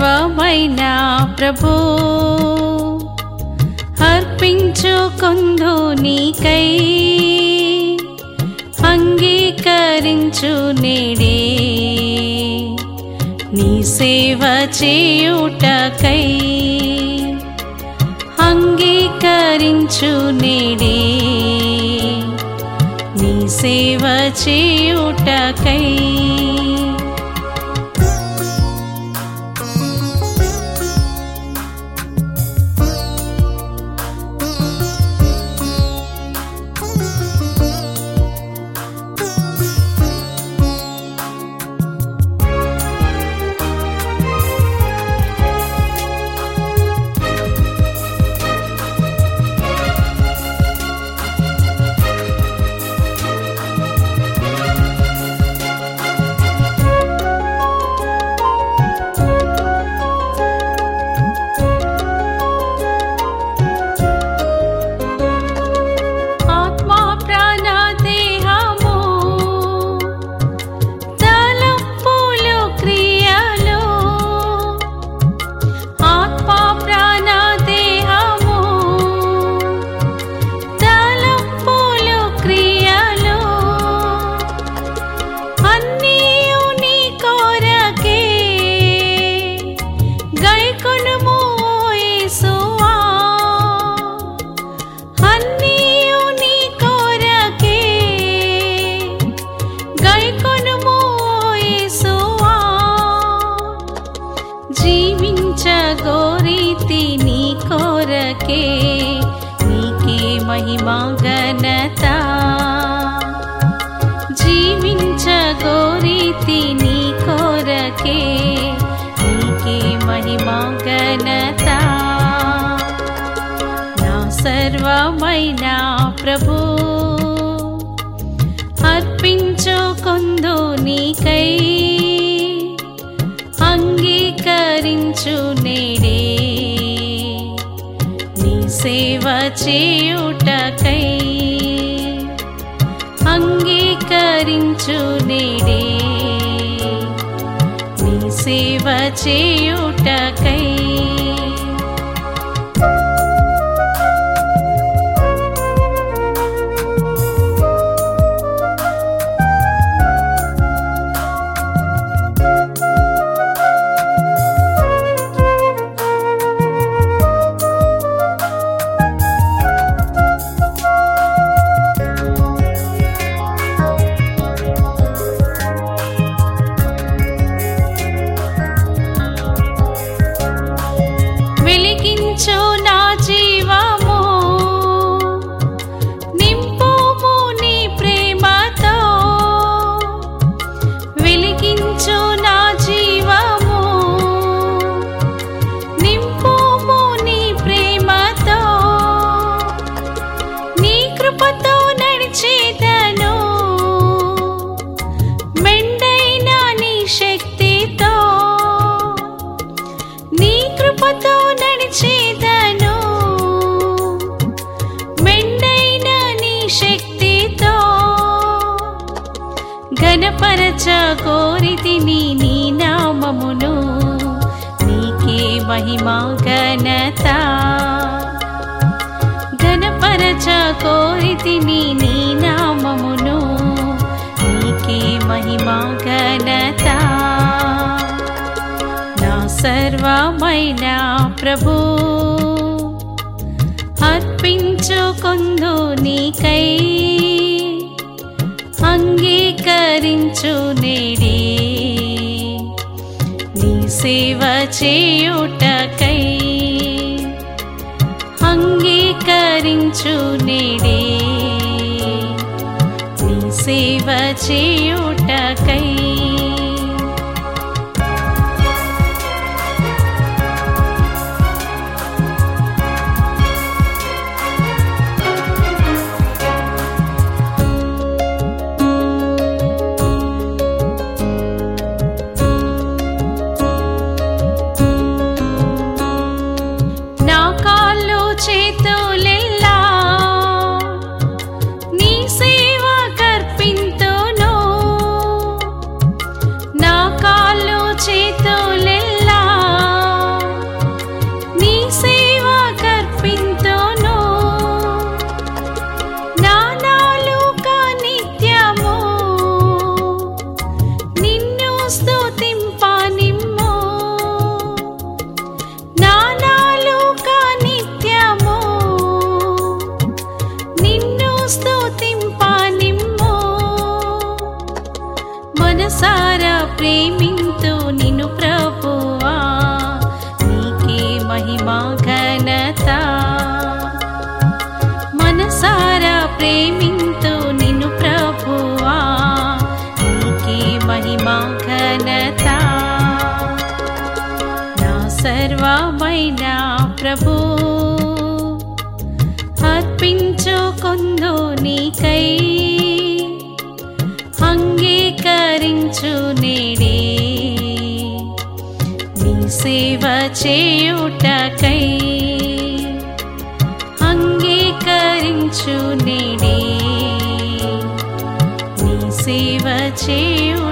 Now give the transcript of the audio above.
సర్వమైన ప్రభు అర్పించుకొందు నీకై అంగీకరించు నేడే నీ సేవ చేయుటకై అంగీకరించు నేడే నీ సేవ చేయుటకై జీవించగోరీతి నీ కోరకే నీకే మహిమా ఘనత జీవించగోరీతి నీ కోరకే నీకే మహిమా ఘనత నా సర్వమైన ప్రభు అర్పించుకొందు నీకై అంగీకరించు నేడే నీ సేవ చేయుటకై అంగీకరించు నేడే నీ సేవ చేయుటకై వెలిగించు నా జీవము నింపుము నీ ప్రేమతో వెలిగించు నా జీవము నింపుము నీ ప్రేమతో నీ కృపతో నడిచేదను మెండైన నీ శక్తితో నీ కృపతో నడిచేదను మెండైన నీ శక్తితో ఘనపరచగోరితిని నీ నామమును నీకే మహిమా ఘనత ఘనపరచగోరితిని నీ నామమును నీకే మహిమా ఘనత నా సర్వమైన ప్రభు అర్పించుకొందు నీకై అంగీకరించు నేడే నీ సేవ చేయుటకై అంగీకరించు నేడే నీ సేవ చేయుటకై చేతులెల్లా నీ సేవ కర్పింతును ఘనత నా సర్వమైన ప్రభు అర్పించుకొందు నీకై అంగీకరించు నేడే నీ సేవ చేయుటకై అంగీకరించు నేడే నీ సేవ చేయు